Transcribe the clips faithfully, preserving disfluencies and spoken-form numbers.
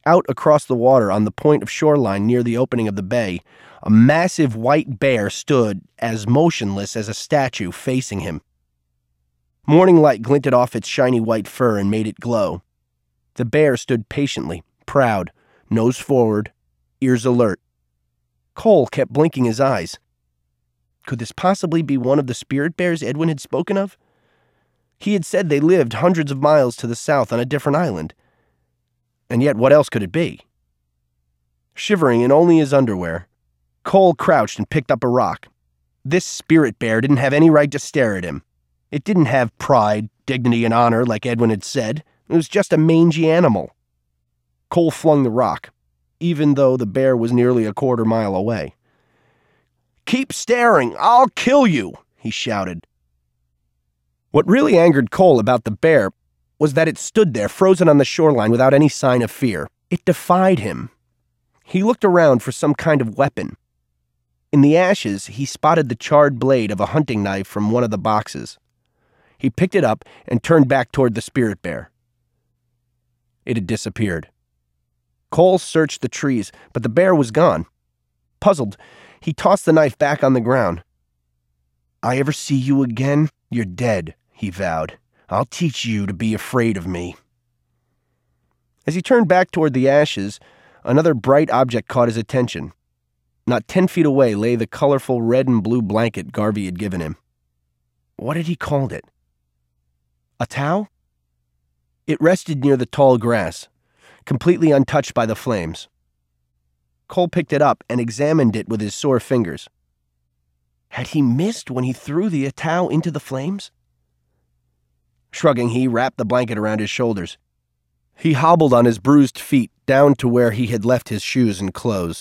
Out across the water on the point of shoreline near the opening of the bay, a massive white bear stood as motionless as a statue facing him. Morning light glinted off its shiny white fur and made it glow. The bear stood patiently, proud, nose forward, ears alert. Cole kept blinking his eyes. Could this possibly be one of the spirit bears Edwin had spoken of? He had said they lived hundreds of miles to the south on a different island. And yet what else could it be? Shivering in only his underwear, Cole crouched and picked up a rock. This spirit bear didn't have any right to stare at him. It didn't have pride, dignity, and honor like Edwin had said. It was just a mangy animal. Cole flung the rock, even though the bear was nearly a quarter mile away. "Keep staring! I'll kill you!" he shouted. What really angered Cole about the bear was that it stood there frozen on the shoreline without any sign of fear. It defied him. He looked around for some kind of weapon. In the ashes, he spotted the charred blade of a hunting knife from one of the boxes. He picked it up and turned back toward the spirit bear. It had disappeared. Cole searched the trees, but the bear was gone. Puzzled, he tossed the knife back on the ground. "I ever see you again, you're dead," he vowed. "I'll teach you to be afraid of me." As he turned back toward the ashes, another bright object caught his attention. Not ten feet away lay the colorful red and blue blanket Garvey had given him. What had he called it? A towel? It rested near the tall grass, completely untouched by the flames. Cole picked it up and examined it with his sore fingers. Had he missed when he threw the towel into the flames? Shrugging, he wrapped the blanket around his shoulders. He hobbled on his bruised feet down to where he had left his shoes and clothes.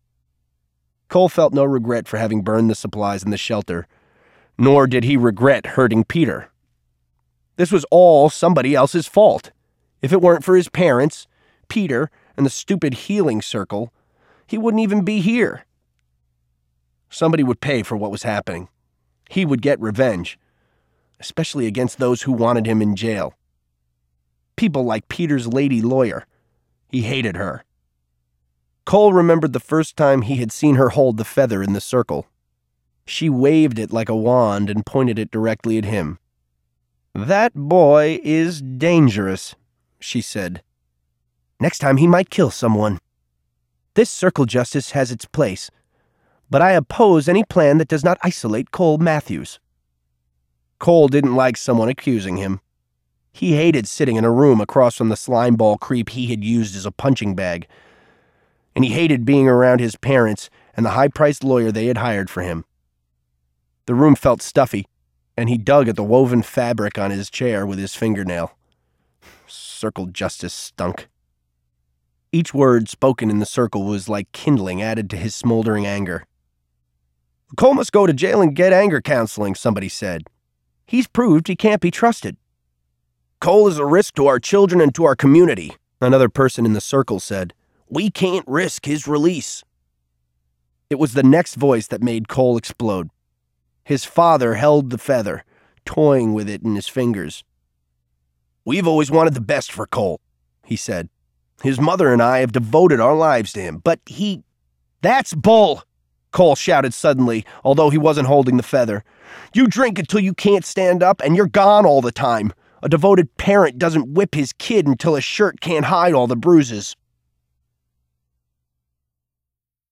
Cole felt no regret for having burned the supplies in the shelter, nor did he regret hurting Peter. This was all somebody else's fault. If it weren't for his parents, Peter, and the stupid healing circle, he wouldn't even be here. Somebody would pay for what was happening. He would get revenge, especially against those who wanted him in jail. People like Peter's lady lawyer. He hated her. Cole remembered the first time he had seen her hold the feather in the circle. She waved it like a wand and pointed it directly at him. "That boy is dangerous," she said. "Next time he might kill someone. This circle justice has its place, but I oppose any plan that does not isolate Cole Matthews." Cole didn't like someone accusing him. He hated sitting in a room across from the slimeball creep he had used as a punching bag, and he hated being around his parents and the high-priced lawyer they had hired for him. The room felt stuffy, and he dug at the woven fabric on his chair with his fingernail. Circle justice stunk. Each word spoken in the circle was like kindling added to his smoldering anger. "Cole must go to jail and get anger counseling," somebody said. "He's proved he can't be trusted." "Cole is a risk to our children and to our community," another person in the circle said. "We can't risk his release." It was the next voice that made Cole explode. His father held the feather, toying with it in his fingers. "We've always wanted the best for Cole," he said. "His mother and I have devoted our lives to him, but he—" "That's bull!" Cole shouted suddenly, although he wasn't holding the feather. "You drink until you can't stand up, and you're gone all the time. A devoted parent doesn't whip his kid until his shirt can't hide all the bruises."